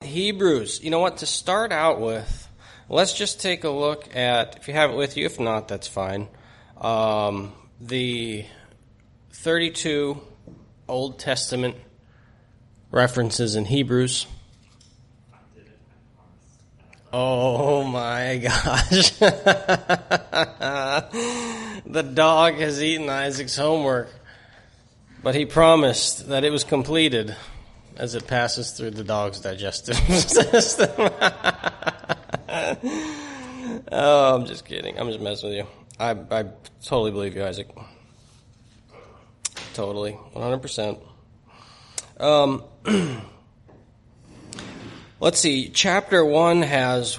Hebrews. You know what, to start out with, let's just take a look at, if you have it with you, if not, that's fine, the 32 Old Testament references in Hebrews. Oh my gosh. The dog has eaten Isaac's homework, but he promised that it was completed as it passes through the dog's digestive system. Oh, I'm just kidding. I'm just messing with you. I totally believe you, Isaac. Totally. 100%. Let's see. Chapter 1 has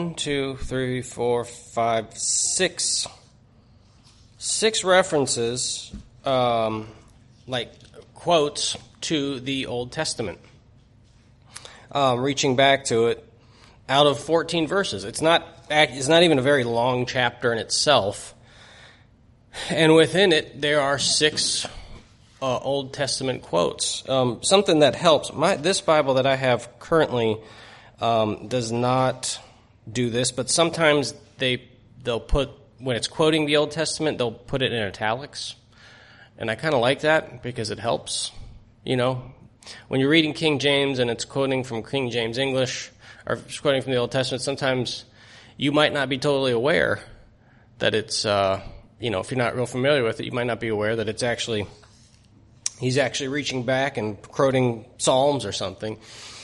6 references, like quotes to the Old Testament, reaching back to it out of 14 verses. It's not even a very long chapter in itself, and within it there are 6 Old Testament quotes. Something that helps. This Bible that I have currently does not do this, but sometimes they'll put, when it's quoting the Old Testament, they'll put it in italics. And I kind of like that because it helps. You know, when you're reading King James and it's quoting from King James English, or it's quoting from the Old Testament, sometimes you might not be totally aware that it's, if you're not real familiar with it, you might not be aware that he's actually reaching back and quoting Psalms or something.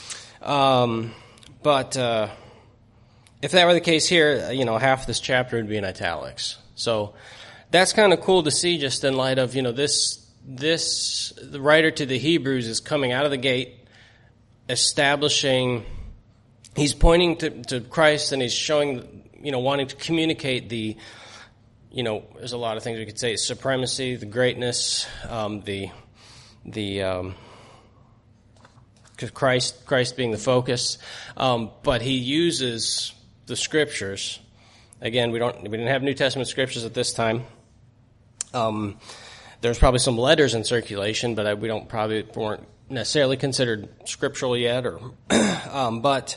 But if that were the case here, half this chapter would be in italics. So that's kind of cool to see, just in light of, the writer to the Hebrews is coming out of the gate, he's pointing to Christ, and he's showing, wanting to communicate there's a lot of things we could say, supremacy, the greatness, Christ being the focus, but he uses the scriptures. Again, we didn't have New Testament scriptures at this time. There's probably some letters in circulation, but we weren't necessarily considered scriptural yet, but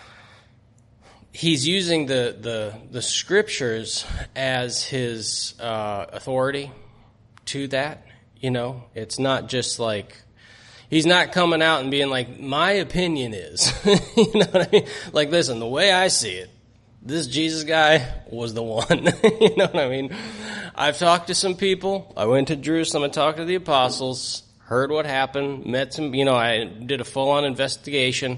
he's using the scriptures as his authority to that. It's not just like, he's not coming out and being like, my opinion is, you know what I mean? Like, listen, the way I see it, this Jesus guy was the one. You know what I mean? I've talked to some people. I went to Jerusalem and talked to the apostles, heard what happened, met some, I did a full-on investigation,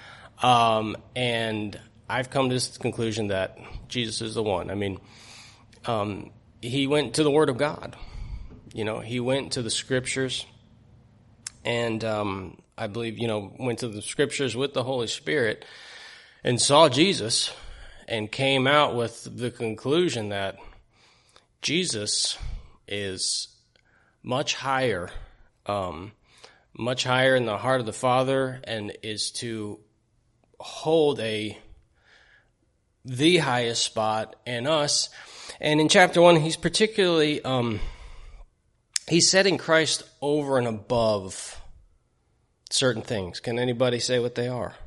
and I've come to this conclusion that Jesus is the one. I mean, he went to the Word of God. He went to the Scriptures, and I believe, went to the Scriptures with the Holy Spirit and saw Jesus and came out with the conclusion that Jesus is much higher in the heart of the Father, and is to hold the highest spot in us. And in chapter 1, he's particularly, he's setting Christ over and above certain things. Can anybody say what they are?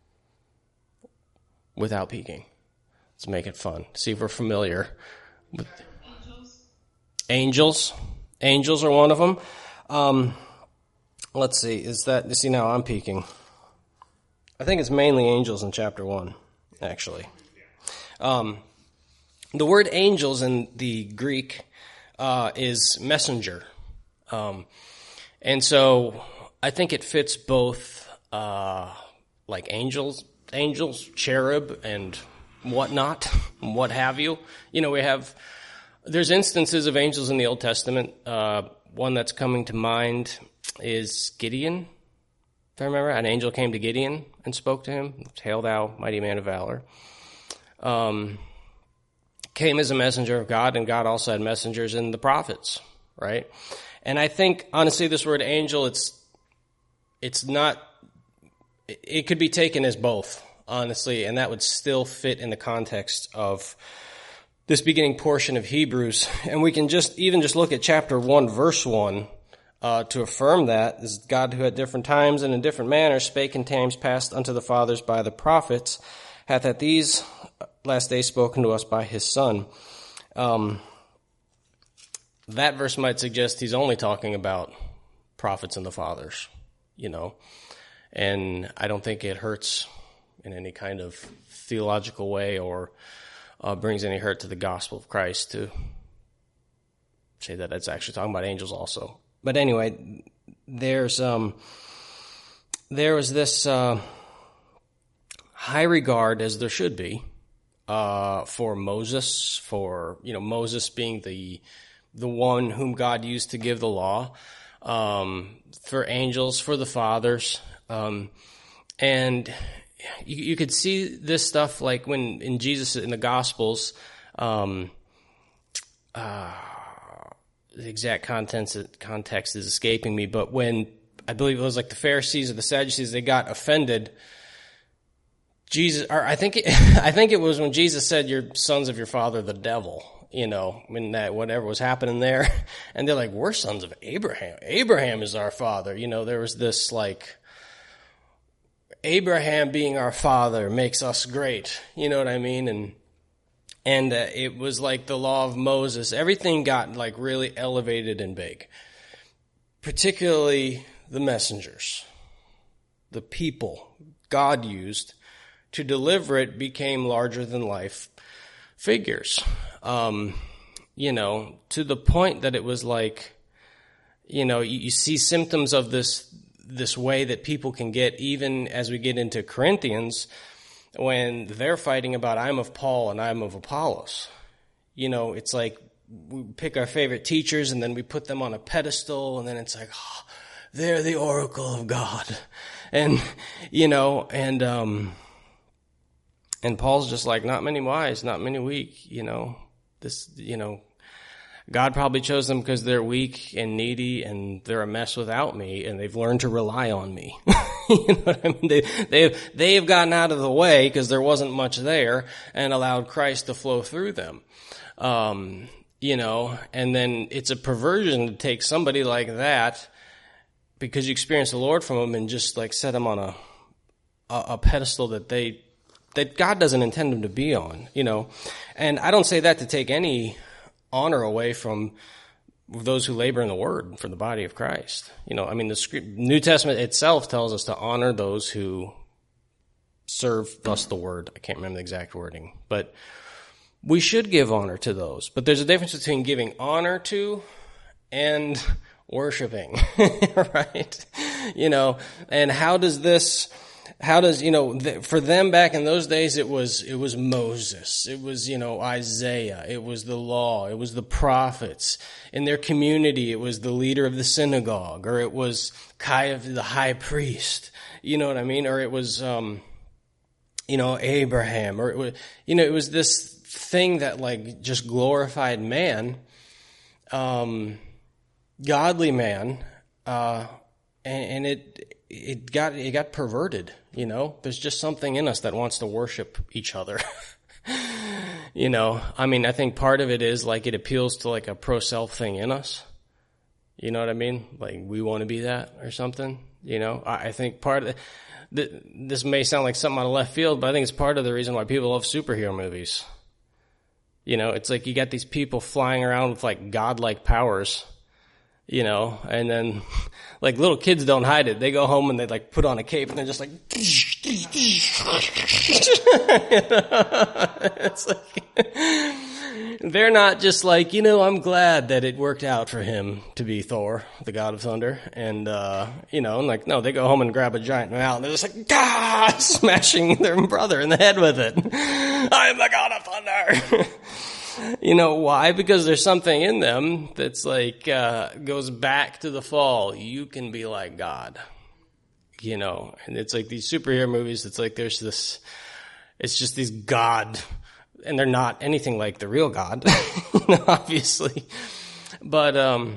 Without peeking. Let's make it fun. See if we're familiar with Angels. Angels are one of them. Let's see. Now I'm peeking. I think it's mainly angels in chapter 1, actually. The word angels in the Greek is messenger. And so I think it fits both like angels, cherub, and whatnot, and what have you. There's instances of angels in the Old Testament. One that's coming to mind is Gideon. If I remember, an angel came to Gideon and spoke to him. Hail thou, mighty man of valor. Came as a messenger of God, and God also had messengers in the prophets, right? And I think, honestly, this word angel, it's not, it could be taken as both, honestly, and that would still fit in the context of this beginning portion of Hebrews. And we can just look at chapter 1, verse 1. to affirm that. This is God who at different times and in different manners spake in times past unto the fathers by the prophets, hath at these last days spoken to us by his Son. That verse might suggest he's only talking about prophets and the fathers, and I don't think it hurts in any kind of theological way or brings any hurt to the gospel of Christ to say that it's actually talking about angels also. But anyway, there was this high regard, as there should be, for Moses, for Moses being the one whom God used to give the law, for angels, for the fathers, and you could see this stuff like when in Jesus in the Gospels. The exact context is escaping me, but when I believe it was like the Pharisees or the Sadducees, they got offended. Jesus, or I think it was when Jesus said, "You're sons of your father, the devil." When that whatever was happening there, and they're like, "We're sons of Abraham. Abraham is our father." There was this like, Abraham being our father makes us great. You know what I mean? And it was like the law of Moses. Everything got like really elevated and big, particularly the messengers, the people God used to deliver it became larger than life figures. To the point that it was like, you see symptoms of this way that people can get even as we get into Corinthians, when they're fighting about, I'm of Paul and I'm of Apollos. It's like we pick our favorite teachers and then we put them on a pedestal, and then it's like, oh, they're the oracle of God. And Paul's just like, not many wise, not many weak, God probably chose them because they're weak and needy and they're a mess without me, and they've learned to rely on me. You know what I mean? They have gotten out of the way because there wasn't much there and allowed Christ to flow through them. And then it's a perversion to take somebody like that because you experience the Lord from them and just like set them on a pedestal that God doesn't intend them to be on, And I don't say that to take any honor away from those who labor in the word for the body of Christ. The New Testament itself tells us to honor those who serve thus the word. I can't remember the exact wording, but we should give honor to those. But there's a difference between giving honor to and worshiping, right? And for them back in those days, it was Moses, it was, Isaiah, it was the law, it was the prophets. In their community, it was the leader of the synagogue, or it was Caiaphas, the high priest, you know what I mean? Or it was, Abraham, or it was this thing that like just glorified man, godly man, and it got perverted. There's just something in us that wants to worship each other. I think part of it is like it appeals to like a pro-self thing in us. You know what I mean? Like we want to be that or something. I think part of this may sound like something out of left field, but I think it's part of the reason why people love superhero movies. It's like you got these people flying around with like godlike powers. And then like little kids don't hide it. They go home and they like put on a cape and they're just like, it's like, they're not just like, I'm glad that it worked out for him to be Thor, the god of thunder. And, and like, no, they go home and grab a giant mallet and they're just like, smashing their brother in the head with it. I am the god of thunder. Why? Because there's something in them that's like, goes back to the fall. You can be like God, and it's like these superhero movies. It's like it's just these God, and they're not anything like the real God, obviously, but,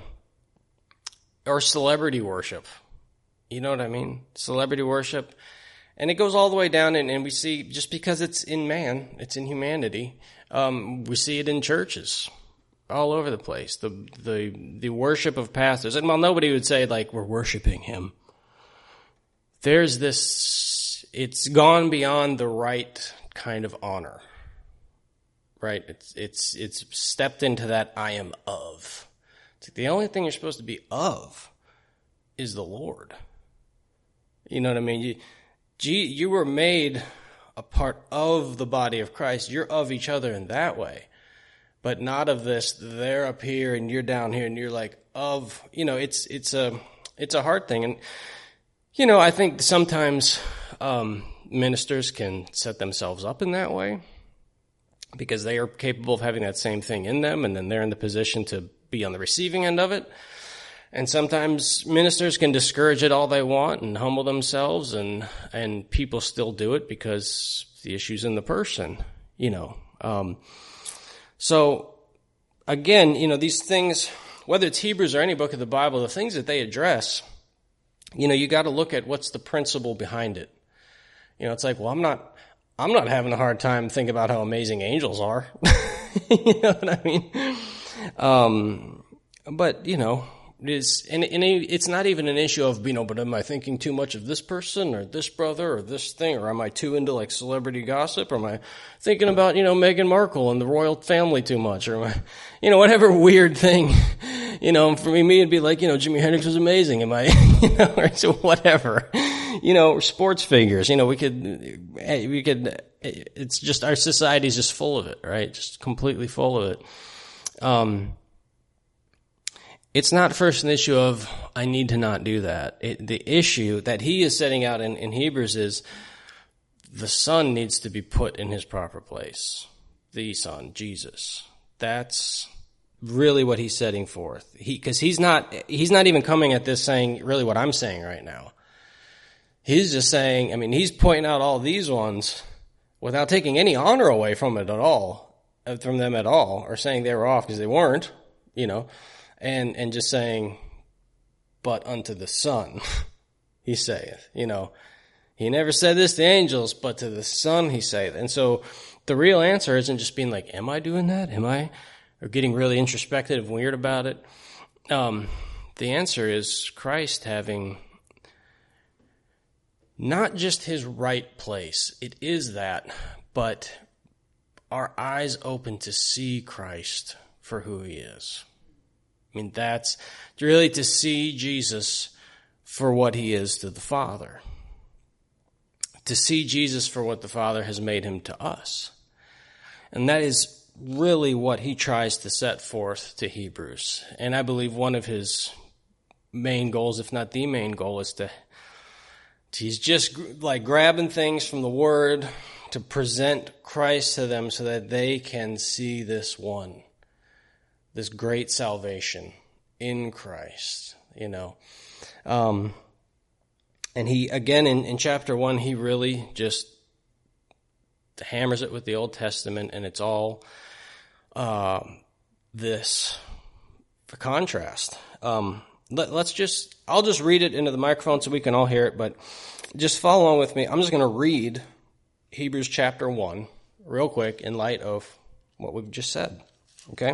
or celebrity worship. You know what I mean? Celebrity worship. And it goes all the way down, and we see, just because it's in man, it's in humanity, we see it in churches. all over the place. The worship of pastors, and while nobody would say like we're worshiping him, there's this. It's gone beyond the right kind of honor, right? It's stepped into that I am of. It's like the only thing you're supposed to be of is the Lord. You know what I mean? You were made a part of the body of Christ. You're of each other in that way, but not of this. They're up here and you're down here, and you're like of. It's a hard thing, and I think sometimes ministers can set themselves up in that way because they are capable of having that same thing in them, and then they're in the position to be on the receiving end of it. And sometimes ministers can discourage it all they want and humble themselves, and people still do it because the issue's in the person, So, again, these things, whether it's Hebrews or any book of the Bible, the things that they address, you got to look at what's the principle behind it. It's like, well, I'm not having a hard time thinking about how amazing angels are. You know what I mean? But, it's not even an issue of, but am I thinking too much of this person or this brother or this thing, or am I too into like celebrity gossip, or am I thinking about, Meghan Markle and the royal family too much, or am I, whatever weird thing, for me it'd be like, Jimi Hendrix was amazing. Am I, or so whatever, sports figures, we could, it's just, our society's just full of it, right? Just completely full of it. It's not first an issue of, I need to not do that. The issue that he is setting out in Hebrews is the Son needs to be put in his proper place. The Son, Jesus. That's really what he's setting forth. Because he's not even coming at this saying really what I'm saying right now. He's just saying, he's pointing out all these ones without taking any honor away from them at all, or saying they were off because they weren't, And just saying, but unto the Son, he saith. He never said this to angels, but to the Son he saith. And so the real answer isn't just being like, am I doing that? Or getting really introspective and weird about it. The answer is Christ having not just his right place. It is that, but our eyes open to see Christ for who he is. That's really to see Jesus for what he is to the Father. To see Jesus for what the Father has made him to us. And that is really what he tries to set forth to Hebrews. And I believe one of his main goals, if not the main goal, is he's just like grabbing things from the Word to present Christ to them so that they can see this one. This great salvation in Christ, And he, again, in chapter 1, he really just hammers it with the Old Testament, and it's all this for contrast. I'll just read it into the microphone so we can all hear it, but just follow along with me. I'm just going to read Hebrews chapter 1 real quick in light of what we've just said, okay?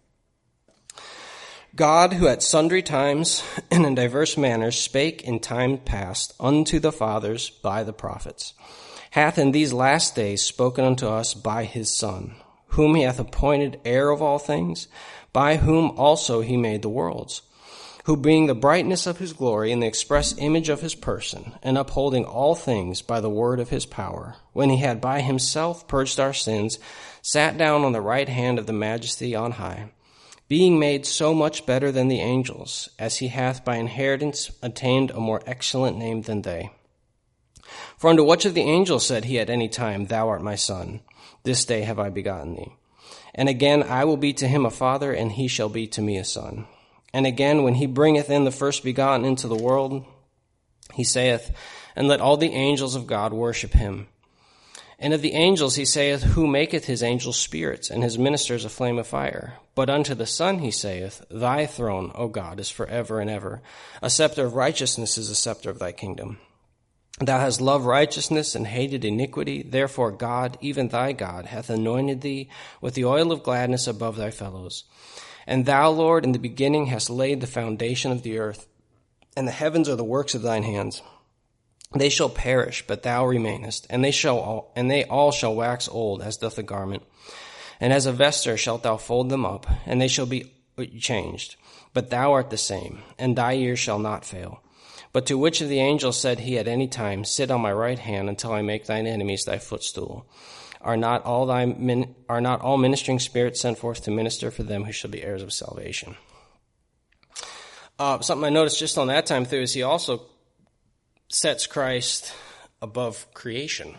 God, who at sundry times and in diverse manners spake in time past unto the fathers by the prophets, hath in these last days spoken unto us by his Son, whom he hath appointed heir of all things, by whom also he made the worlds, who being the brightness of his glory and the express image of his person, and upholding all things by the word of his power, when he had by himself purged our sins, sat down on the right hand of the majesty on high, being made so much better than the angels, as he hath by inheritance attained a more excellent name than they. For unto which of the angels said he at any time, Thou art my Son, this day have I begotten thee? And again, I will be to him a father, and he shall be to me a son. And again, when he bringeth in the first begotten into the world, he saith, And let all the angels of God worship him. And of the angels he saith, Who maketh his angels spirits, and his ministers a flame of fire? But unto the Son he saith, Thy throne, O God, is forever and ever. A scepter of righteousness is the scepter of thy kingdom. Thou hast loved righteousness and hated iniquity. Therefore God, even thy God, hath anointed thee with the oil of gladness above thy fellows. And thou, Lord, in the beginning hast laid the foundation of the earth, and the heavens are the works of thine hands. They shall perish, but thou remainest, and they all shall wax old, as doth a garment. And as a vesture shalt thou fold them up, and they shall be changed. But thou art the same, and thy years shall not fail. But to which of the angels said he at any time, Sit on my right hand until I make thine enemies thy footstool? Are not all ministering spirits sent forth to minister for them who shall be heirs of salvation? Something I noticed just on that time, too, is he also sets Christ above creation.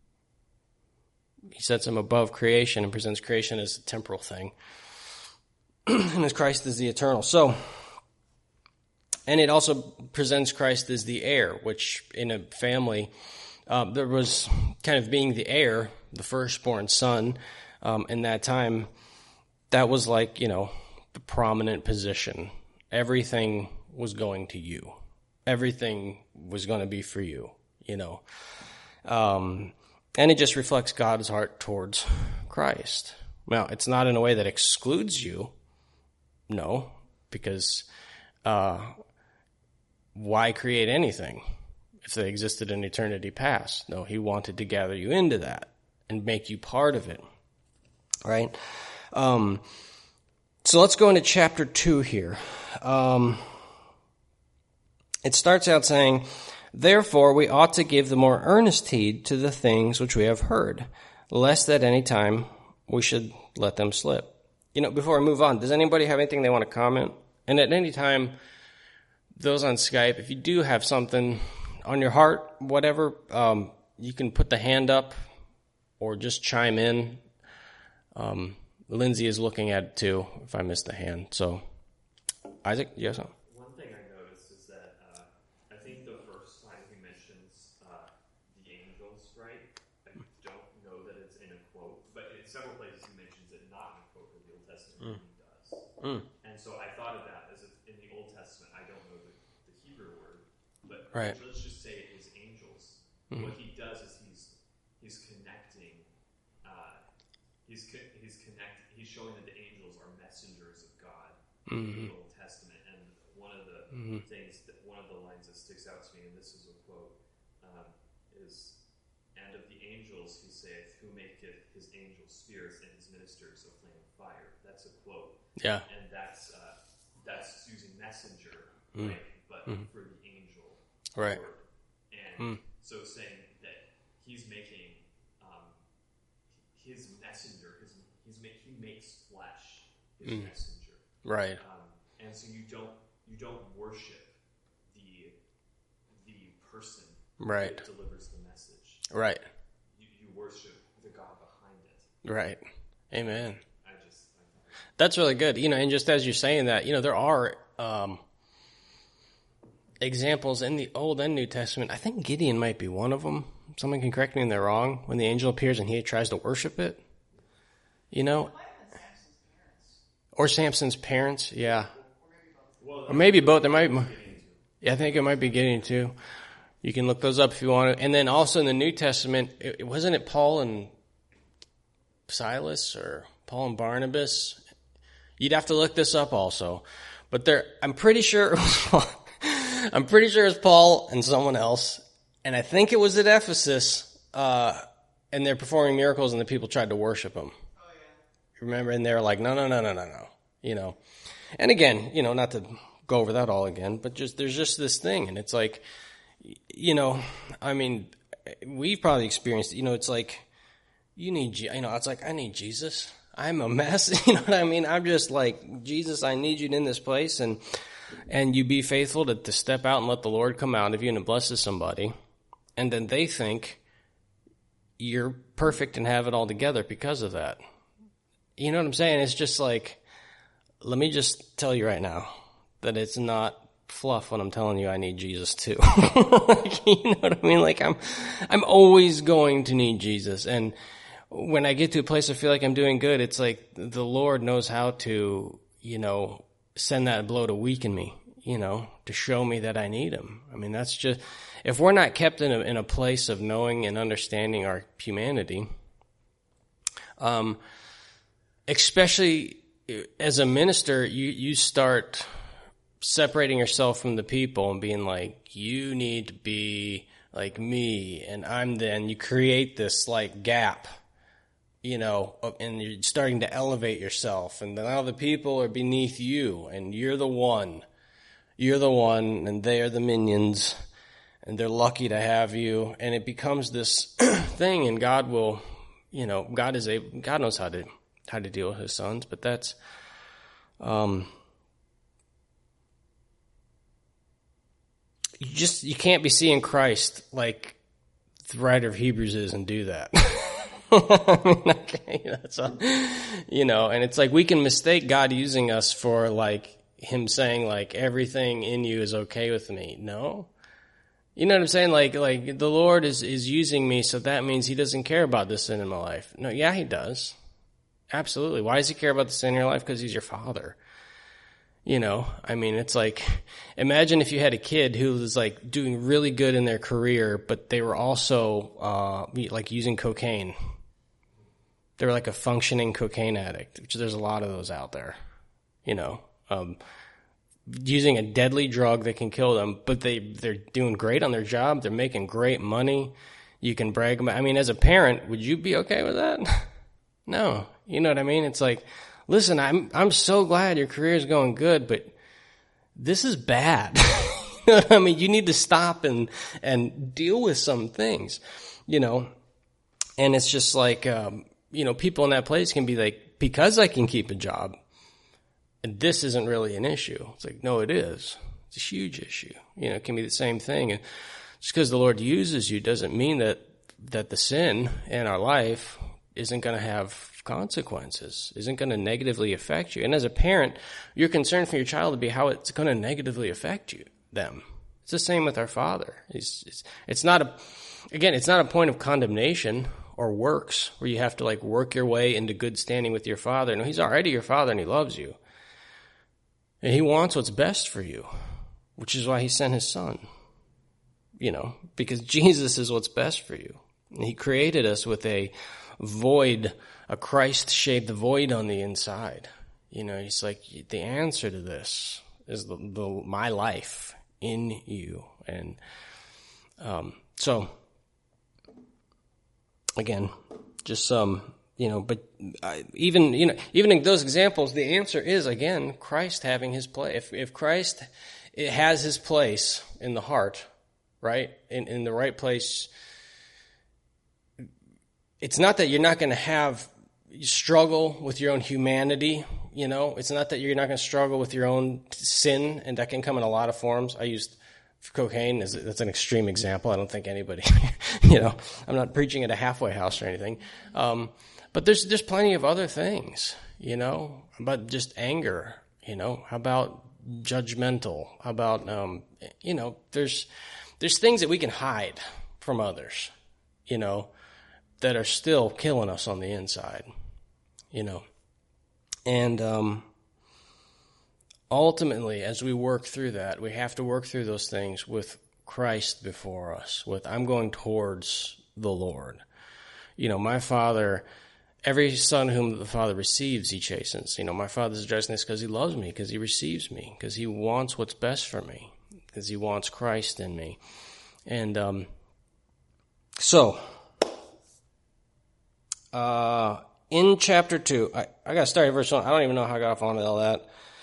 He sets him above creation and presents creation as a temporal thing. And as Christ is the eternal. And it also presents Christ as the heir, which in a family, there was kind of being the heir, the firstborn son, in that time, that was like, the prominent position. Everything was going to you. Everything was going to be for you, And it just reflects God's heart towards Christ. Now, it's not in a way that excludes you. No, because why create anything if they existed in eternity past? No, he wanted to gather you into that and make you part of it, right? So let's go into chapter 2 here. It starts out saying, Therefore we ought to give the more earnest heed to the things which we have heard, lest at any time we should let them slip. Before I move on, does anybody have anything they want to comment? And at any time, those on Skype, if you do have something on your heart, whatever, you can put the hand up or just chime in. Lindsay is looking at it too, if I missed the hand. So, Isaac, you have something? One thing I noticed is that I think the first time he mentions the angels, right? I don't know that it's in a quote, but in several places he mentions it not in a quote of the Old Testament, he does. And so I thought of that as if in the Old Testament, I don't know the Hebrew word, but right. Let's just say it is angels. Mm-hmm. What he does is he's connecting. He's showing that the angels are messengers of God in the Old Testament. And one of the one of the lines that sticks out to me, and this is a quote, is, "And of the angels he saith, who maketh his angels spirits and his ministers a flame of fire." That's a quote. Yeah. And that's using messenger, right? But for the angel right. word. And so saying that he's making his messenger, he makes flesh his messenger, right? And so you don't worship the person, right, that delivers the message, right? You worship the God behind it, right? Amen. That's really good, And just as you're saying that, there are examples in the Old and New Testament. I think Gideon might be one of them. Someone can correct me if they're wrong. When the angel appears and he tries to worship it, or Samson's parents, yeah, or maybe both. There might, I think it might be Gideon too. You can look those up if you want to. And then also in the New Testament, wasn't it Paul and Silas or Paul and Barnabas? You'd have to look this up also, but I'm pretty sure it was Paul and someone else. And I think it was at Ephesus, and they're performing miracles, and the people tried to worship them. Oh, yeah. Remember? And they're like, no. And again, not to go over that all again, but there's just this thing, and it's like, we've probably experienced it. It's like, it's like, I need Jesus. I'm a mess. You know what I mean? I'm just like, Jesus, I need you in this place, and you be faithful to step out and let the Lord come out of you and it blesses somebody. And then they think you're perfect and have it all together because of that. You know what I'm saying? It's just like, let me just tell you right now that it's not fluff when I'm telling you I need Jesus too. You know what I mean? Like I'm always going to need Jesus. And when I get to a place I feel like I'm doing good, it's like the Lord knows how to, send that blow to weaken me. to show me that I need him. I mean, that's just, if we're not kept in a place of knowing and understanding our humanity, especially as a minister, you start separating yourself from the people and being like, you need to be like me, and I'm then, you create this like gap, and you're starting to elevate yourself, and now the people are beneath you, and you're the one, and they are the minions, and they're lucky to have you, and it becomes this thing, and God will, God knows how to deal with his sons, but that's, you can't be seeing Christ like the writer of Hebrews is and do that. I mean, okay, that's all, and it's like we can mistake God using us for like him saying like everything in you is okay with me. No. You know what I'm saying? Like the Lord is using me, so that means he doesn't care about this sin in my life. No, yeah, he does. Absolutely. Why does he care about the sin in your life? Because he's your father. I mean, it's like, imagine if you had a kid who was like doing really good in their career, but they were also like using cocaine. They were like a functioning cocaine addict, which there's a lot of those out there, using a deadly drug that can kill them, but they're doing great on their job. They're making great money. You can brag about, I mean, as a parent, would you be okay with that? No. You know what I mean? It's like, listen, I'm so glad your career is going good, but this is bad. You know what I mean? You need to stop and deal with some things, and it's just like, people in that place can be like, because I can keep a job, and this isn't really an issue. It's like, no, it is. It's a huge issue. It can be the same thing. And just because the Lord uses you doesn't mean that the sin in our life isn't going to have consequences, isn't going to negatively affect you. And as a parent, your concern for your child would be how it's going to negatively affect them. It's the same with our Father. It's not a point of condemnation or works where you have to like work your way into good standing with your Father. No, he's already your Father and he loves you. And he wants what's best for you, which is why he sent his Son. Because Jesus is what's best for you. And he created us with a void, a Christ-shaped void on the inside. He's like, the answer to this is my life in you. And so, again, just but even in those examples, the answer is, again, Christ having his place. If Christ has his place in the heart, right, in the right place, it's not that you're not going to struggle with your own humanity, It's not that you're not going to struggle with your own sin, and that can come in a lot of forms. I used cocaine that's an extreme example. I don't think anybody, I'm not preaching at a halfway house or anything. But there's plenty of other things, about just anger, how about judgmental, how about, there's things that we can hide from others, that are still killing us on the inside, And ultimately, as we work through that, we have to work through those things with Christ before us, with I'm going towards the Lord. My Father, every son whom the Father receives, he chastens. My Father's addressing this because he loves me, because he receives me, because he wants what's best for me, because he wants Christ in me. And in chapter 2, I got to start at verse 1. I don't even know how I got off on all that.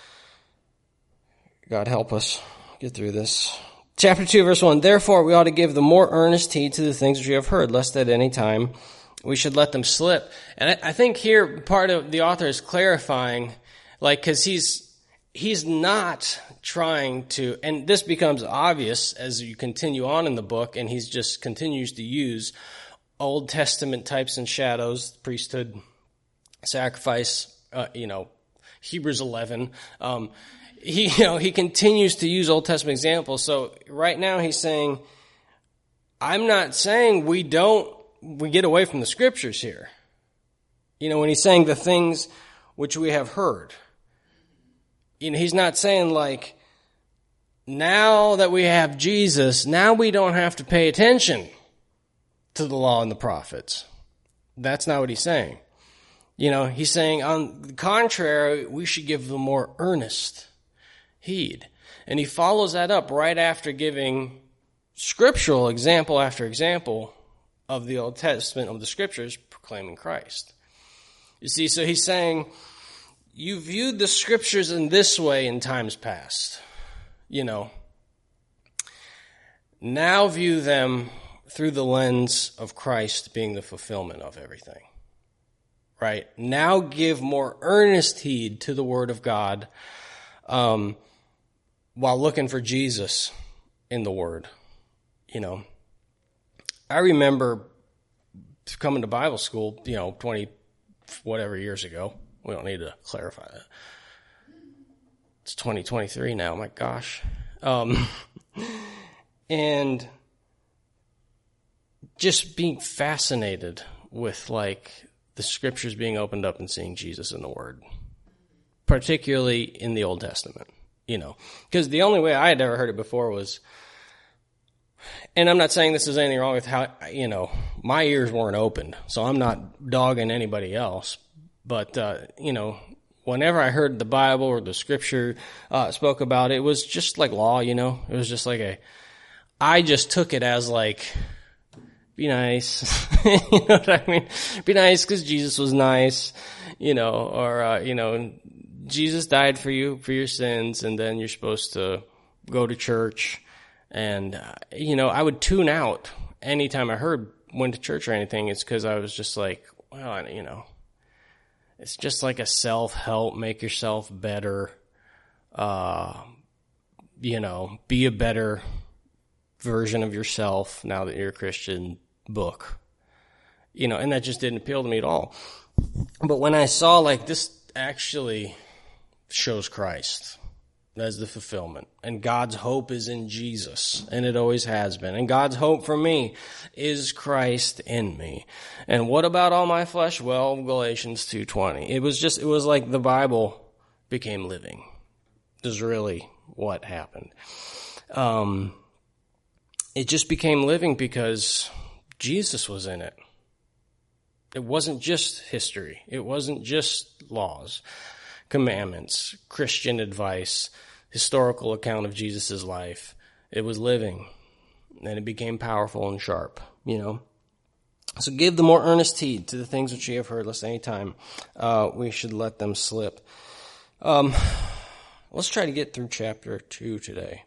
God help us get through this. Chapter 2, verse 1, therefore we ought to give the more earnest heed to the things which we have heard, lest at any time we should let them slip. And I think here part of the author is clarifying, because he's not trying to, and this becomes obvious as you continue on in the book, and he's just continues to use Old Testament types and shadows, priesthood, sacrifice, Hebrews 11. He continues to use Old Testament examples. So right now he's saying, I'm not saying we get away from the scriptures here. When he's saying the things which we have heard. He's not saying like, now that we have Jesus, now we don't have to pay attention to the law and the prophets. That's not what he's saying. He's saying, on the contrary, we should give them more earnest heed. And he follows that up right after giving scriptural example after example of the Old Testament, of the scriptures, proclaiming Christ. You see, so he's saying, you viewed the scriptures in this way in times past. Now view them through the lens of Christ being the fulfillment of everything. Right? Now give more earnest heed to the Word of God while looking for Jesus in the Word. I remember coming to Bible school, 20 whatever years ago. We don't need to clarify that. It's 2023 now, my gosh. And just being fascinated with the scriptures being opened up and seeing Jesus in the Word, particularly in the Old Testament, because the only way I had ever heard it before was, and I'm not saying this is anything wrong with how, my ears weren't opened, so I'm not dogging anybody else, but, whenever I heard the Bible or the scripture spoke about it, it was just like law, it was just I just took it as be nice, you know what I mean? Be nice because Jesus was nice, or, Jesus died for you, for your sins, and then you're supposed to go to church. And, I would tune out anytime I went to church or anything. It's because I was just it's just like a self-help, make yourself better, be a better version of yourself now that you're a Christian book, and that just didn't appeal to me at all. But when I saw this actually shows Christ as the fulfillment, and God's hope is in Jesus, and it always has been, and God's hope for me is Christ in me. And what about all my flesh? Well, Galatians 2:20. It was like the Bible became living. This is really what happened. It just became living because Jesus was in it. It wasn't just history. It wasn't just laws, commandments, Christian advice, historical account of Jesus' life. It was living, and it became powerful and sharp, So give the more earnest heed to the things which ye have heard, lest any time we should let them slip. Let's try to get through chapter 2 today.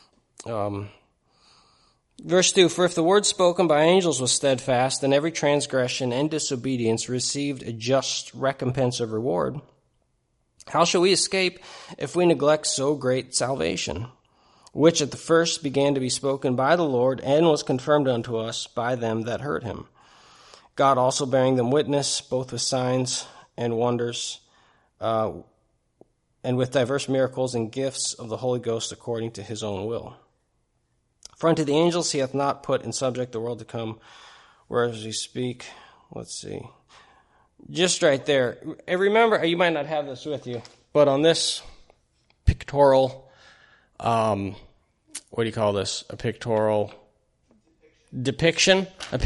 Verse 2, for if the word spoken by angels was steadfast, then every transgression and disobedience received a just recompense of reward. How shall we escape if we neglect so great salvation, which at the first began to be spoken by the Lord, and was confirmed unto us by them that heard him? God also bearing them witness, both with signs and wonders, and with diverse miracles and gifts of the Holy Ghost according to his own will. For unto the angels he hath not put in subject the world to come, whereas we speak. Let's see. Just right there. And remember, you might not have this with you, but on this pictorial, what do you call this? A pictorial depiction of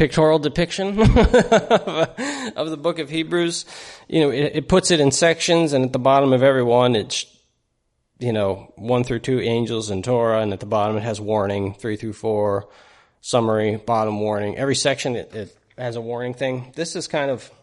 the book of Hebrews. It puts it in sections, and at the bottom of every one, it's 1 through 2 angels and Torah, and at the bottom it has warning, 3 through 4, summary, bottom warning. Every section it has a warning thing. This is kind of,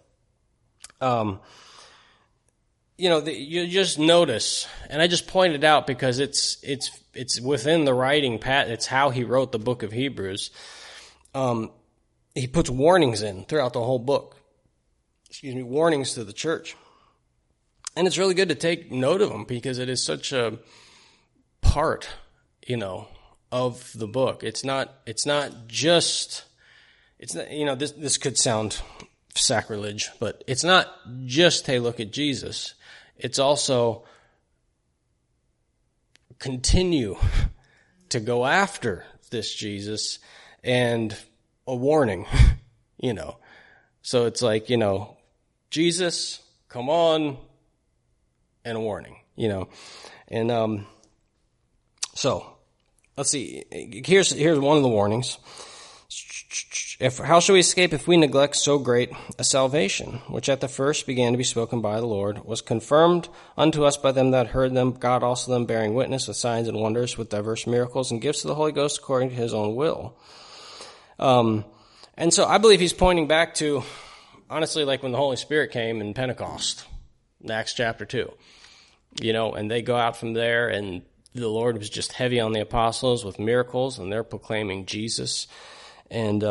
you just notice, and I just pointed out because it's within the writing pattern. It's how he wrote the book of Hebrews. He puts warnings in throughout the whole book. Warnings to the church. And it's really good to take note of them because it is such a part, of the book. It's not just, this could sound sacrilege, but it's not just, hey, look at Jesus. It's also continue to go after this Jesus and a warning, So it's like, Jesus, come on, and a warning, And so let's see. Here's one of the warnings. How shall we escape if we neglect so great a salvation, which at the first began to be spoken by the Lord, was confirmed unto us by them that heard them, God also them bearing witness with signs and wonders, with diverse miracles and gifts of the Holy Ghost according to his own will. And so I believe he's pointing back to, honestly, like when the Holy Spirit came in Pentecost, in Acts chapter 2. And they go out from there, and the Lord was just heavy on the apostles with miracles, and they're proclaiming Jesus. And,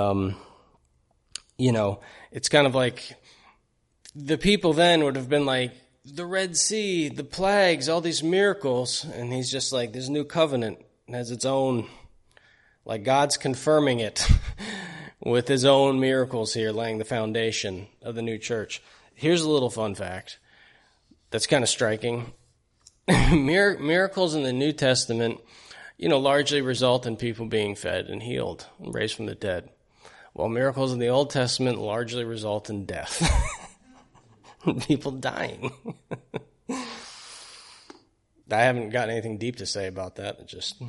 it's kind of like the people then would have been like, the Red Sea, the plagues, all these miracles. And he's just like, this new covenant has its own, like God's confirming it with his own miracles here, laying the foundation of the new church. Here's a little fun fact that's kind of striking. Miracles in the New Testament, largely result in people being fed and healed and raised from the dead. While miracles in the Old Testament largely result in death. People dying. I haven't got anything deep to say about that. It's just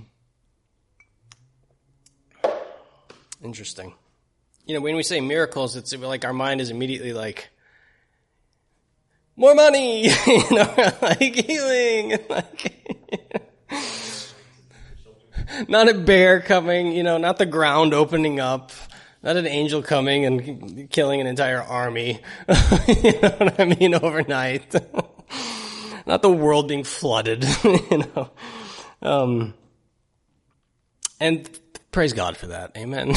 interesting. When we say miracles, it's like our mind is immediately like, more money, like healing, not a bear coming, not the ground opening up, not an angel coming and killing an entire army, you know what I mean, overnight. Not the world being flooded, and praise God for that, amen.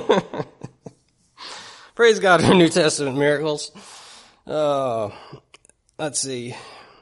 Praise God for New Testament miracles. Let's see.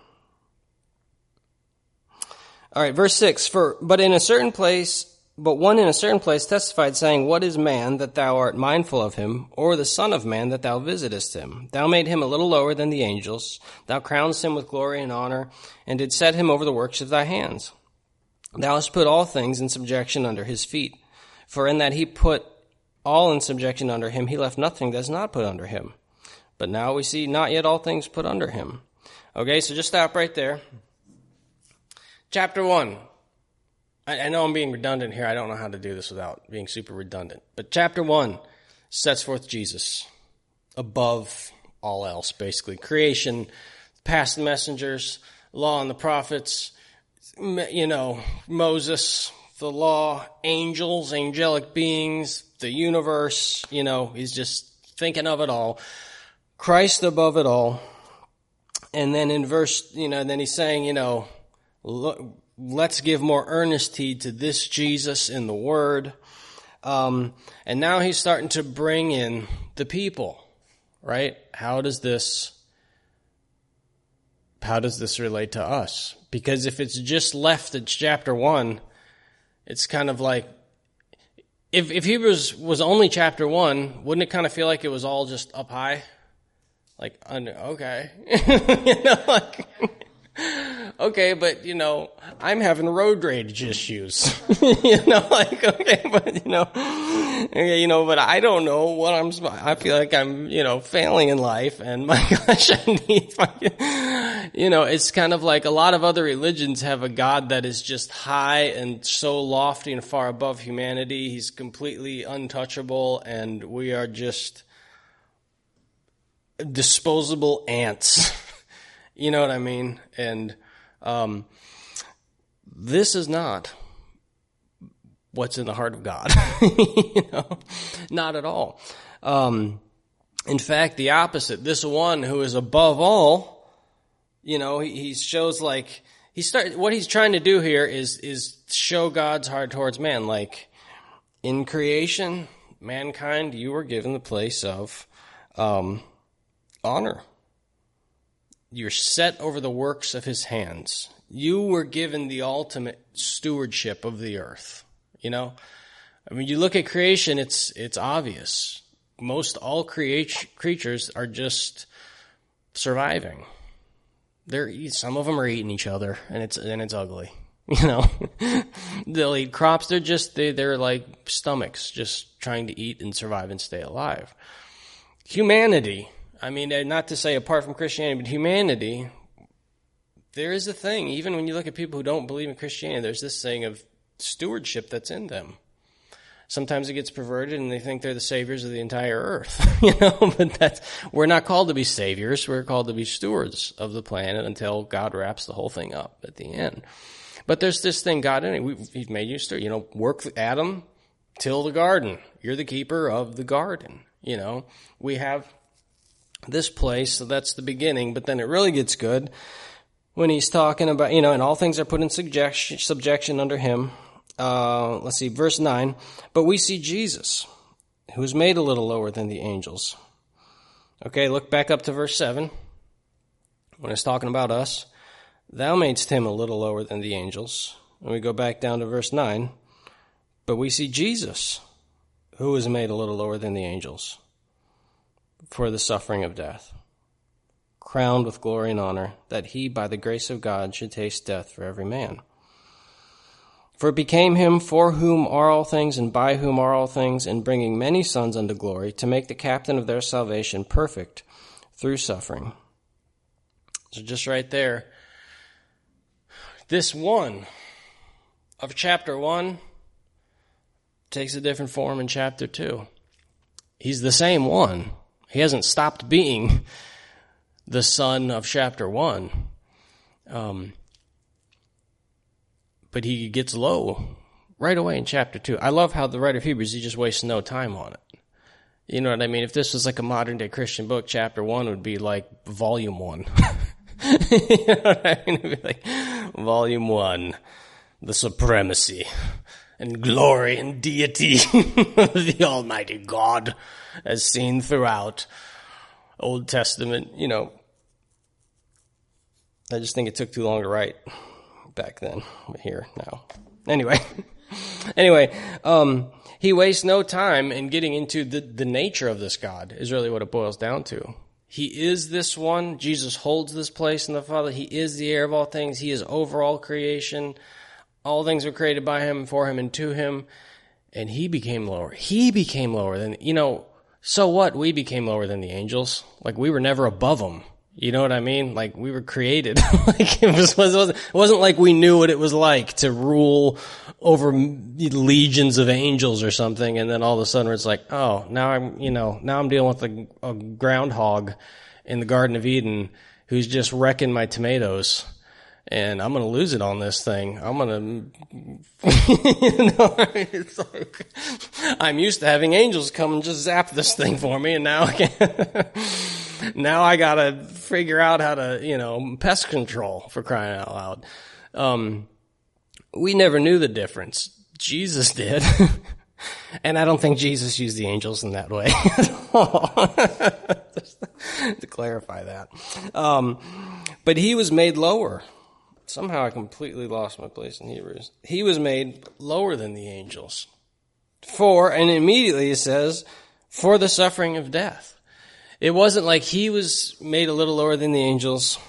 All right, verse 6. But one in a certain place testified, saying, What is man that thou art mindful of him, or the son of man that thou visitest him? Thou made him a little lower than the angels. Thou crownedst him with glory and honor, and didst set him over the works of thy hands. Thou hast put all things in subjection under his feet. For in that he put all in subjection under him, he left nothing that is not put under him. But now we see not yet all things put under him. Okay, so just stop right there. Chapter 1. I know I'm being redundant here. I don't know how to do this without being super redundant. But chapter 1 sets forth Jesus above all else, basically. Creation, past messengers, law and the prophets, Moses, the law, angels, angelic beings, the universe, he's just thinking of it all. Christ above it all. And then in verse, then he's saying, let's give more earnest heed to this Jesus in the Word. And now he's starting to bring in the people, right? How does this relate to us? Because if it's just left at chapter 1, it's kind of like, if Hebrews was only chapter 1, wouldn't it kind of feel like it was all just up high? Like, okay. Okay, but, I'm having road rage issues. Okay, but, but I don't know what I feel like I'm, failing in life, and my gosh, I need it's kind of like a lot of other religions have a God that is just high and so lofty and far above humanity. He's completely untouchable, and we are just disposable ants. You know what I mean? And this is not what's in the heart of God. Not at all. In fact, the opposite. This one who is above all, he shows like what he's trying to do here is show God's heart towards man. Like in creation, mankind, you were given the place of honor. You're set over the works of his hands. You were given the ultimate stewardship of the earth. You look at creation, it's obvious. Most all creatures are just surviving. Some of them are eating each other, and it's ugly. They'll eat crops. They're like stomachs, just trying to eat and survive and stay alive. Humanity. Not to say apart from Christianity, but humanity, there is a thing, even when you look at people who don't believe in Christianity, there's this thing of stewardship that's in them. Sometimes it gets perverted and they think they're the saviors of the entire earth, but we're not called to be saviors. We're called to be stewards of the planet until God wraps the whole thing up at the end. But there's this thing God in it. He's made you steward, work with Adam, till the garden. You're the keeper of the garden. We have this place, so that's the beginning, but then it really gets good when he's talking about, and all things are put in subjection under him. Let's see, verse 9. But we see Jesus, who was made a little lower than the angels. Okay, look back up to verse 7. When it's talking about us, thou madest him a little lower than the angels. And we go back down to verse 9. But we see Jesus, who was made a little lower than the angels, for the suffering of death, crowned with glory and honor, that he, by the grace of God, should taste death for every man. For it became him for whom are all things, and by whom are all things, in bringing many sons unto glory, to make the captain of their salvation perfect through suffering. So just right there, this one of chapter 1 takes a different form in chapter 2. He's the same one. He hasn't stopped being the son of chapter 1. But he gets low right away in chapter 2. I love how the writer of Hebrews, he just wastes no time on it. You know what I mean? If this was like a modern-day Christian book, chapter 1 would be like volume 1. You know what I mean? It would be like volume 1, the supremacy and glory and deity of the Almighty God as seen throughout Old Testament. I just think it took too long to write back then. Here now. Anyway, he wastes no time in getting into the nature of this God is really what it boils down to. He is this one. Jesus holds this place in the Father. He is the heir of all things. He is over all creation. All things were created by him, for him, and to him. And he became lower. He became lower than, so what? We became lower than the angels. Like, we were never above them. You know what I mean? Like, we were created. Like, it wasn't like we knew what it was like to rule over legions of angels or something, and then all of a sudden it's like, oh, now I'm dealing with a groundhog in the Garden of Eden who's just wrecking my tomatoes, and I'm going to lose it on this thing. I'm going to, it's like, I'm used to having angels come and just zap this thing for me, and now I can't. Now I gotta figure out how to, pest control, for crying out loud. We never knew the difference. Jesus did. And I don't think Jesus used the angels in that way at all. Just to clarify that. But he was made lower. Somehow I completely lost my place in Hebrews. He was made lower than the angels. And immediately it says, for the suffering of death. It wasn't like he was made a little lower than the angels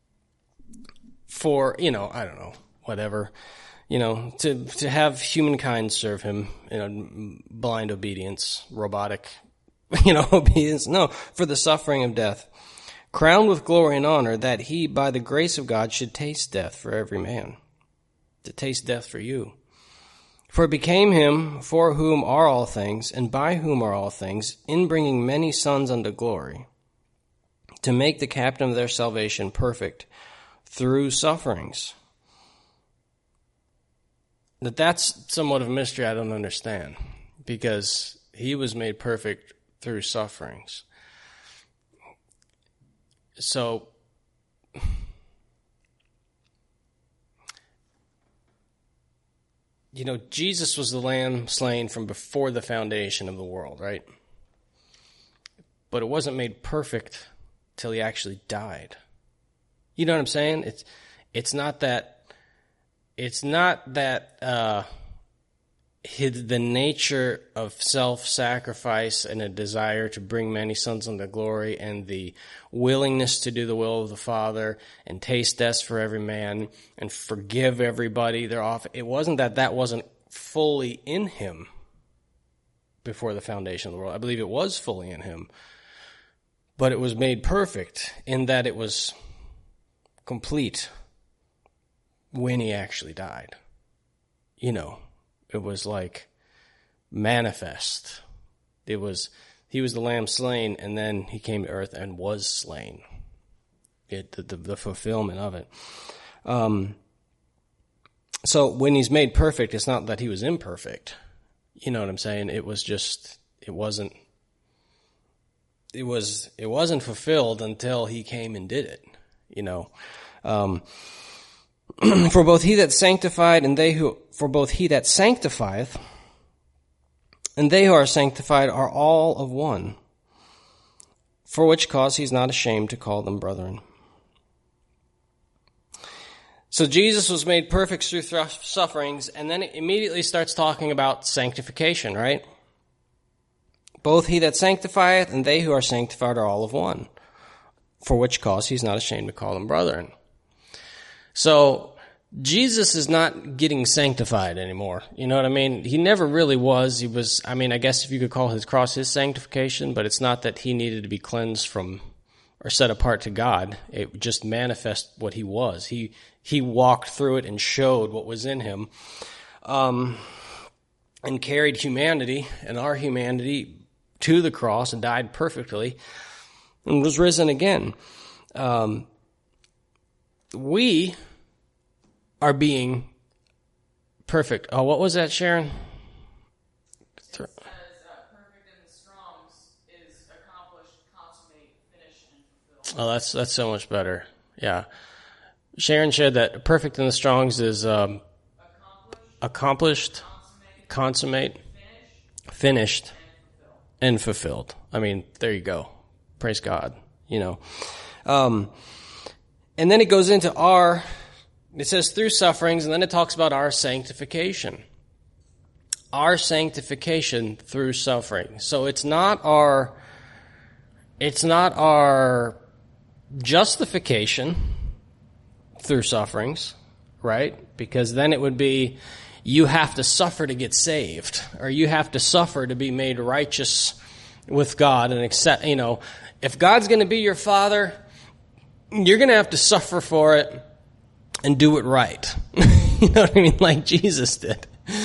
for, I don't know, whatever, to have humankind serve him, blind obedience, robotic, obedience. No, for the suffering of death, crowned with glory and honor, that he, by the grace of God, should taste death for every man, to taste death for you. For it became him for whom are all things, and by whom are all things, in bringing many sons unto glory, to make the captain of their salvation perfect through sufferings. That's somewhat of a mystery I don't understand, because he was made perfect through sufferings. So, Jesus was the lamb slain from before the foundation of the world, right? But it wasn't made perfect till he actually died. You know what I'm saying? It's not that the nature of self-sacrifice and a desire to bring many sons unto glory and the willingness to do the will of the Father and taste death for every man and forgive everybody they're off. It wasn't that wasn't fully in him before the foundation of the world. I believe it was fully in him, but it was made perfect in that it was complete when he actually died. It was like manifest. He was the lamb slain, and then he came to earth and was slain. The fulfillment of it. So when he's made perfect, it's not that he was imperfect. You know what I'm saying? It wasn't fulfilled until he came and did it. For both he that sanctified and both he that sanctifieth and they who are sanctified are all of one. For which cause he's not ashamed to call them brethren. So Jesus was made perfect through sufferings, and then it immediately starts talking about sanctification, right? Both he that sanctifieth and they who are sanctified are all of one. For which cause he's not ashamed to call them brethren. So Jesus is not getting sanctified anymore. You know what I mean? He never really was. I guess if you could call his cross his sanctification, but it's not that he needed to be cleansed from or set apart to God. It just manifests what he was. He walked through it and showed what was in him, and carried humanity and our humanity to the cross and died perfectly and was risen again. We are being perfect. Oh, what was that, Sharon? It says perfect in the Strong's is accomplished, consummate, finished, and fulfilled. Oh, that's so much better. Yeah. Sharon shared that perfect in the Strong's is accomplished, consummate, finished, and fulfilled. I mean, there you go. Praise God. And then it goes into it says through sufferings, and then it talks about our sanctification. Our sanctification through suffering. So it's not our justification through sufferings, right? Because then it would be you have to suffer to get saved, or you have to suffer to be made righteous with God and accept, if God's going to be your father, you're going to have to suffer for it and do it right. You know what I mean? Like Jesus did.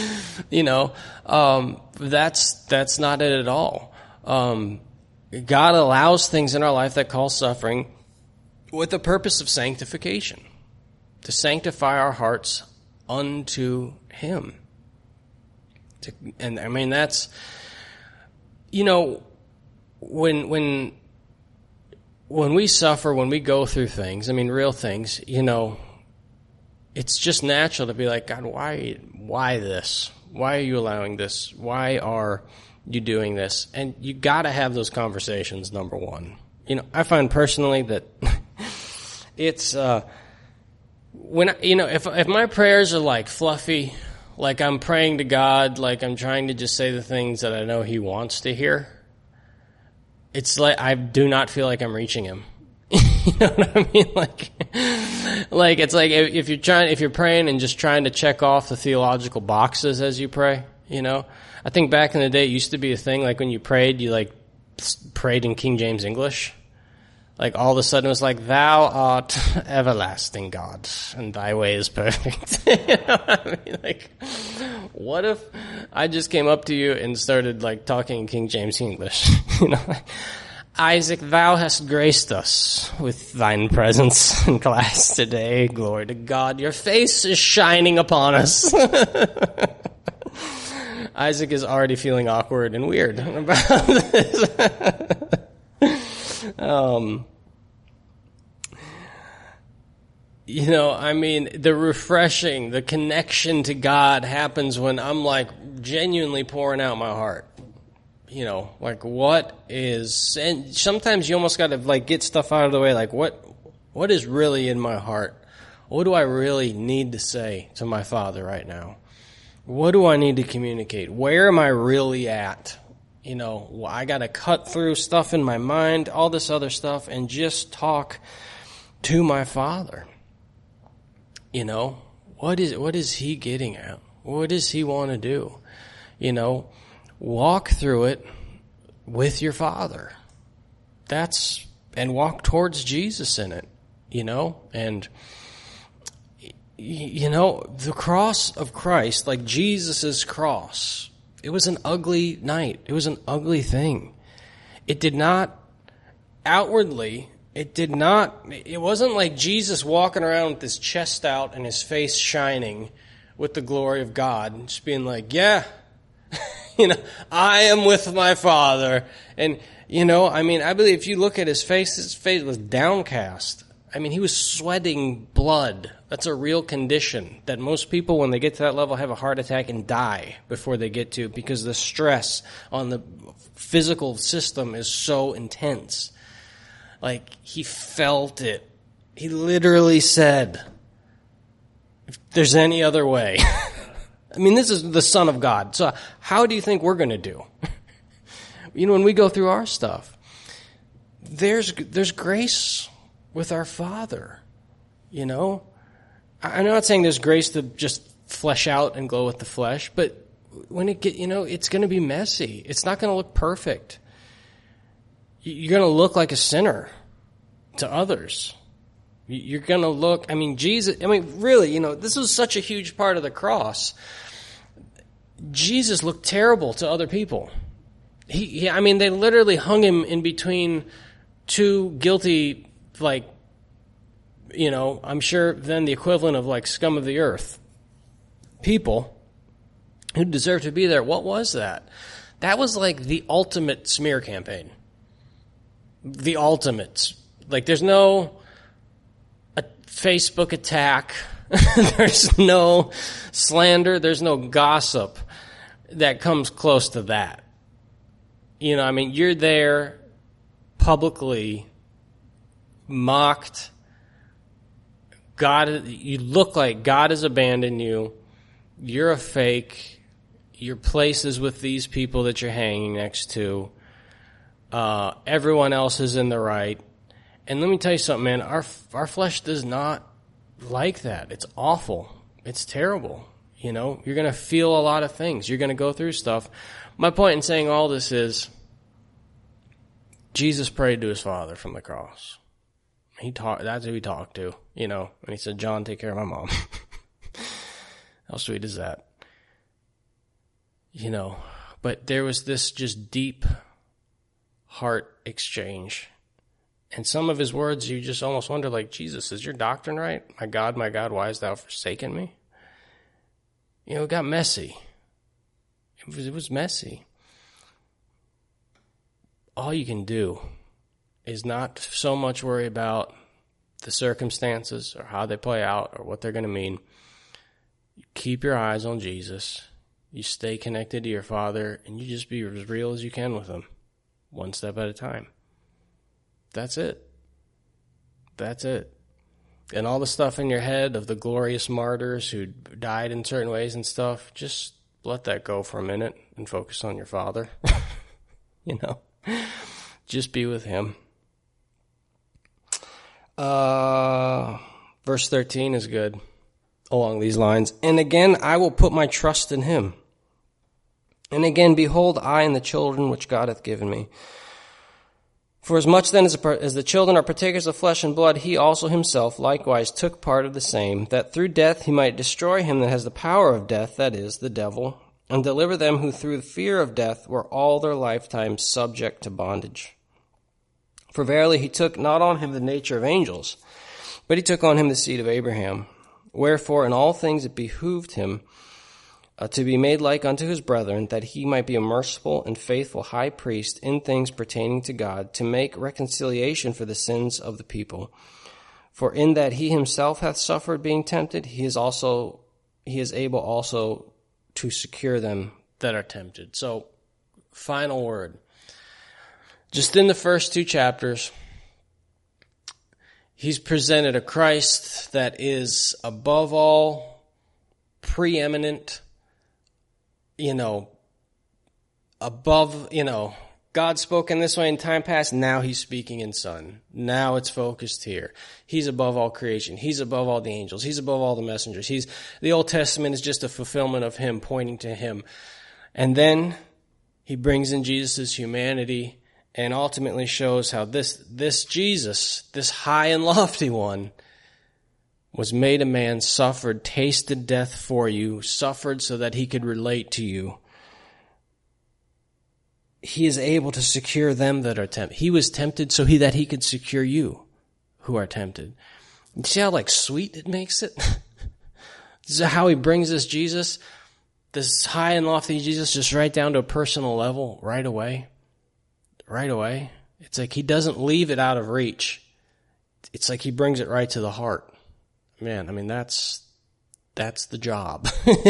That's not it at all. God allows things in our life that cause suffering with the purpose of sanctification, to sanctify our hearts unto Him. And I mean, that's, when we suffer, when we go through things, I mean, real things, it's just natural to be like, God, why this? Why are you allowing this? Why are you doing this? And you got to have those conversations, number one. I find personally that it's if my prayers are like fluffy, like I'm praying to God, like I'm trying to just say the things that I know He wants to hear, it's like I do not feel like I'm reaching Him. You know what I mean? Like it's like if you're praying and just trying to check off the theological boxes as you pray, I think back in the day it used to be a thing, like when you prayed, you prayed in King James English. Like all of a sudden it was like, Thou art everlasting God, and Thy way is perfect. You know what I mean? Like, what if I just came up to you and started talking in King James English? Isaac, Thou hast graced us with Thine presence in class today. Glory to God. Your face is shining upon us. Isaac is already feeling awkward and weird about this. The refreshing, the connection to God happens when I'm genuinely pouring out my heart. What is, and sometimes you almost got to get stuff out of the way. What is really in my heart? What do I really need to say to my Father right now? What do I need to communicate? Where am I really at? I got to cut through stuff in my mind, all this other stuff, and just talk to my Father. What is He getting at? What does He want to do? Walk through it with your Father. And walk towards Jesus in it, and you know, the cross of Christ, like Jesus' cross, it was an ugly night. It was an ugly thing. It did not, outwardly, it wasn't like Jesus walking around with his chest out and his face shining with the glory of God, just being like, yeah, you know, I am with my Father. And, you know, I mean, I believe if you look at his face was downcast. I mean, he was sweating blood. That's a real condition that most people, when they get to that level, have a heart attack and die before they get to, because the stress on the physical system is so intense. Like, he felt it. He literally said, if there's any other way. I mean, this is the Son of God. So how do you think we're going to do? You know, when we go through our stuff, there's grace with our Father, you know? I'm not saying there's grace to just flesh out and go with the flesh, but when it's going to be messy. It's not going to look perfect. You're going to look like a sinner to others. You're going to look, Jesus, really, you know, this was such a huge part of the cross. Jesus looked terrible to other people. They literally hung him in between two guilty, like, you know, I'm sure then the equivalent of like scum of the earth people who deserve to be there. What was that? That was like the ultimate smear campaign. The ultimate. Like, there's no Facebook attack. There's no slander. There's no gossip that comes close to that. You know, you're there publicly mocked. You look like God has abandoned you. You're a fake. Your place is with these people that you're hanging next to. Everyone else is in the right. And let me tell you something, man. Our flesh does not like that. It's awful. It's terrible. You know, you're going to feel a lot of things. You're going to go through stuff. My point in saying all this is Jesus prayed to his Father from the cross. That's who he talked to, you know, and he said, John, take care of my mom. How sweet is that? You know, but there was this just deep heart exchange. And some of his words, you just almost wonder, like, Jesus, is your doctrine right? My God, why hast thou forsaken me? You know, it got messy. It was messy. All you can do is not so much worry about the circumstances or how they play out or what they're going to mean. You keep your eyes on Jesus. You stay connected to your Father, and you just be as real as you can with him, one step at a time. That's it. That's it. And all the stuff in your head of the glorious martyrs who died in certain ways and stuff, just let that go for a minute and focus on your Father. You know, just be with him. Verse 13 is good along these lines. And again, I will put my trust in him. And again, behold, I and the children which God hath given me. For as much then as the children are partakers of flesh and blood, he also himself likewise took part of the same, that through death he might destroy him that has the power of death, that is, the devil, and deliver them who through the fear of death were all their lifetime subject to bondage. For verily he took not on him the nature of angels, but he took on him the seed of Abraham. Wherefore in all things it behooved him to be made like unto his brethren, that he might be a merciful and faithful high priest in things pertaining to God, to make reconciliation for the sins of the people. For in that he himself hath suffered being tempted, he is able also to secure them that are tempted. So, final word. Just in the first two chapters, he's presented a Christ that is above all, preeminent, above, God spoke in this way in time past, now he's speaking in Son. Now it's focused here. He's above all creation. He's above all the angels. He's above all the messengers. The Old Testament is just a fulfillment of him, pointing to him. And then he brings in Jesus' humanity and ultimately shows how this Jesus, this high and lofty one, was made a man, suffered, tasted death for you, suffered so that he could relate to you. He is able to secure them that are tempted. He was tempted so that he could secure you who are tempted. You see how sweet it makes it? This is how he brings us Jesus, this high and lofty Jesus, just right down to a personal level right away. Right away. It's like he doesn't leave it out of reach. It's like he brings it right to the heart. Man, I mean, that's the job.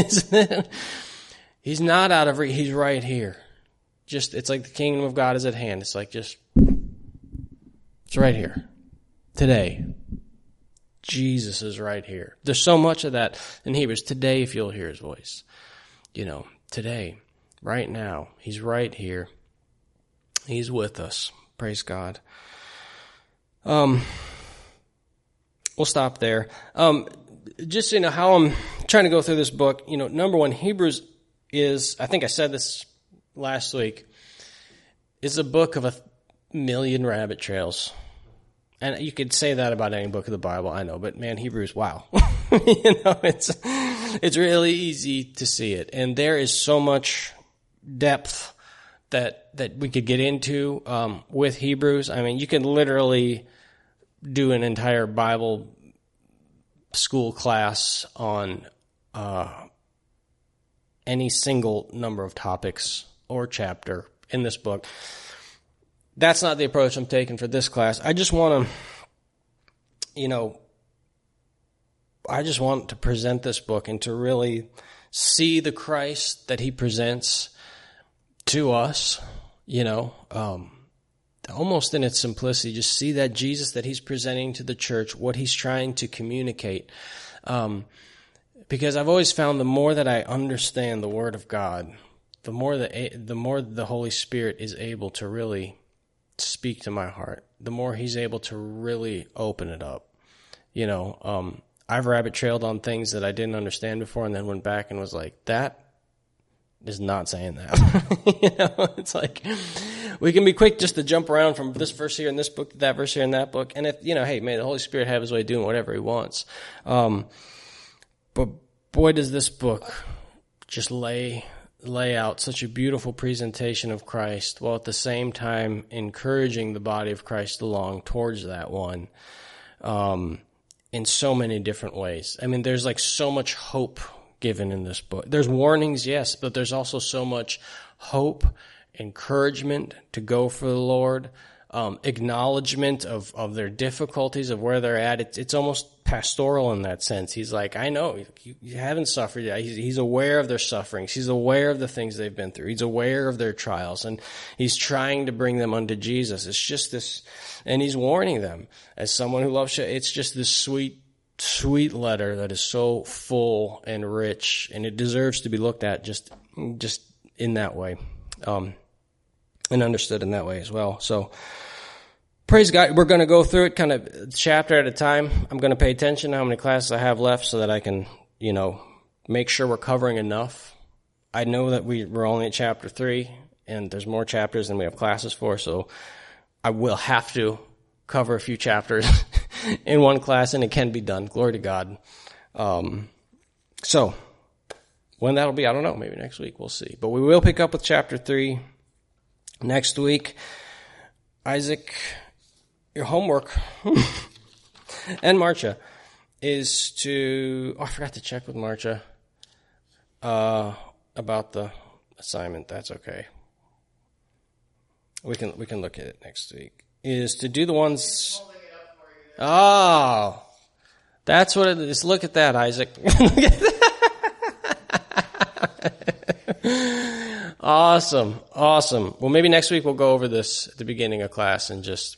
He's not out of reach. He's right here. It's like the kingdom of God is at hand. It's it's right here. Today. Jesus is right here. There's so much of that in Hebrews. Today, if you'll hear his voice. Today, right now, he's right here. He's with us. Praise God. We'll stop there. Just so you know how I'm trying to go through this book, number one, Hebrews is, I think I said this last week, is a book of 1,000,000 rabbit trails. And you could say that about any book of the Bible, I know, but man, Hebrews, wow. It's really easy to see it. And there is so much depth that we could get into with Hebrews. I mean, you can literally do an entire Bible school class on any single number of topics or chapter in this book. That's not the approach I'm taking for this class. I just want to present this book and to really see the Christ that he presents to us, almost in its simplicity, just see that Jesus that he's presenting to the church, what he's trying to communicate. Because I've always found the more that I understand the Word of God, the more the Holy Spirit is able to really speak to my heart, the more he's able to really open it up. I've rabbit trailed on things that I didn't understand before and then went back and was like, that is not saying that. It's like we can be quick just to jump around from this verse here in this book to that verse here in that book. And if, hey, may the Holy Spirit have his way doing whatever he wants. But boy, does this book just lay out such a beautiful presentation of Christ, while at the same time encouraging the body of Christ along towards that one, in so many different ways. I mean, there's so much hope given in this book. There's warnings, yes, but there's also so much hope, encouragement to go for the Lord, acknowledgement of their difficulties, of where they're at. It's almost pastoral in that sense. He's like, I know, you haven't suffered yet. He's aware of their sufferings. He's aware of the things they've been through. He's aware of their trials, and he's trying to bring them unto Jesus. It's just this, and he's warning them. As someone who loves you, it's just this sweet letter that is so full and rich, and it deserves to be looked at just in that way, and understood in that way as well. So, praise God. We're going to go through it kind of chapter at a time. I'm going to pay attention to how many classes I have left so that I can, make sure we're covering enough. I know that we're only at chapter 3, and there's more chapters than we have classes for, so I will have to cover a few chapters in one class, and it can be done. Glory to God. So, when that'll be, I don't know. Maybe next week. We'll see. But we will pick up with chapter 3 next week. Isaac, your homework, and Marcia, is to... Oh, I forgot to check with Marcia about the assignment. That's okay. We can look at it next week. Is to do the ones... Oh, that's what it is. Look at that, Isaac. Awesome. Well, maybe next week we'll go over this at the beginning of class and just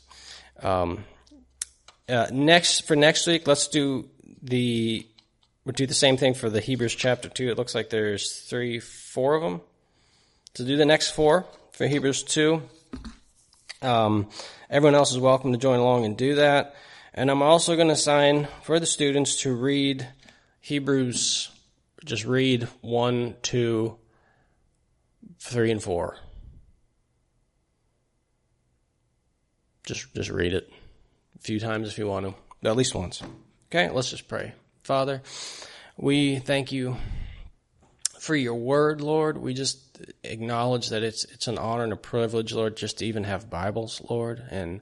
next week we'll do the same thing for the Hebrews chapter 2. It looks like there's 4 of them. To do the next 4 for Hebrews 2. Everyone else is welcome to join along and do that. And I'm also going to assign for the students to read Hebrews, just read 1, 2, 3, and 4. Just read it a few times if you want to, at least once. Okay, let's just pray. Father, we thank you for your word, Lord. We just acknowledge that it's an honor and a privilege, Lord, just to even have Bibles, Lord. And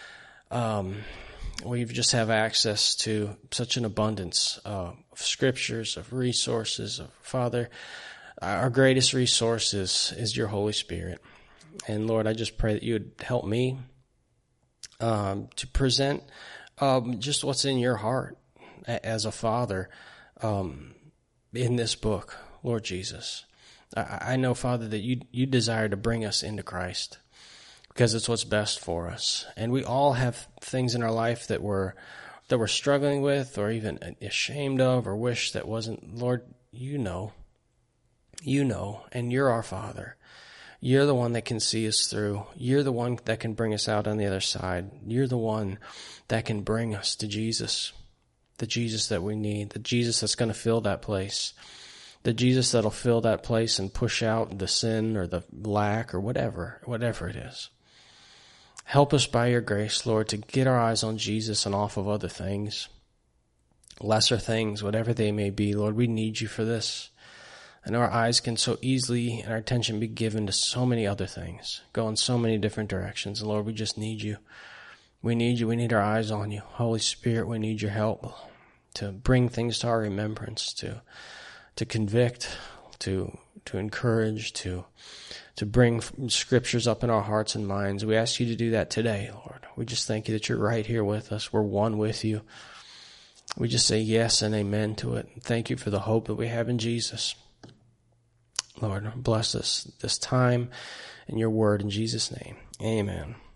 we just have access to such an abundance of scriptures, of resources. Father, our greatest resource is your Holy Spirit. And Lord, I just pray that you would help me to present just what's in your heart as a father in this book, Lord Jesus. I know, Father, that you desire to bring us into Christ because it's what's best for us. And we all have things in our life that we're struggling with or even ashamed of or wish that wasn't. Lord, you know, and you're our Father. You're the one that can see us through. You're the one that can bring us out on the other side. You're the one that can bring us to Jesus, the Jesus that we need, the Jesus that's going to fill that place, the Jesus that'll fill that place and push out the sin or the lack or whatever it is. Help us by your grace, Lord, to get our eyes on Jesus and off of other things, lesser things, whatever they may be. Lord, we need you for this. And our eyes can so easily and our attention be given to so many other things, go in so many different directions. And Lord, we just need you. We need you. We need our eyes on you. Holy Spirit, we need your help to bring things to our remembrance, to convict, to encourage, to bring scriptures up in our hearts and minds. We ask you to do that today, Lord. We just thank you that you're right here with us. We're one with you. We just say yes and amen to it. Thank you for the hope that we have in Jesus. Lord, bless us this time in your word in Jesus' name. Amen.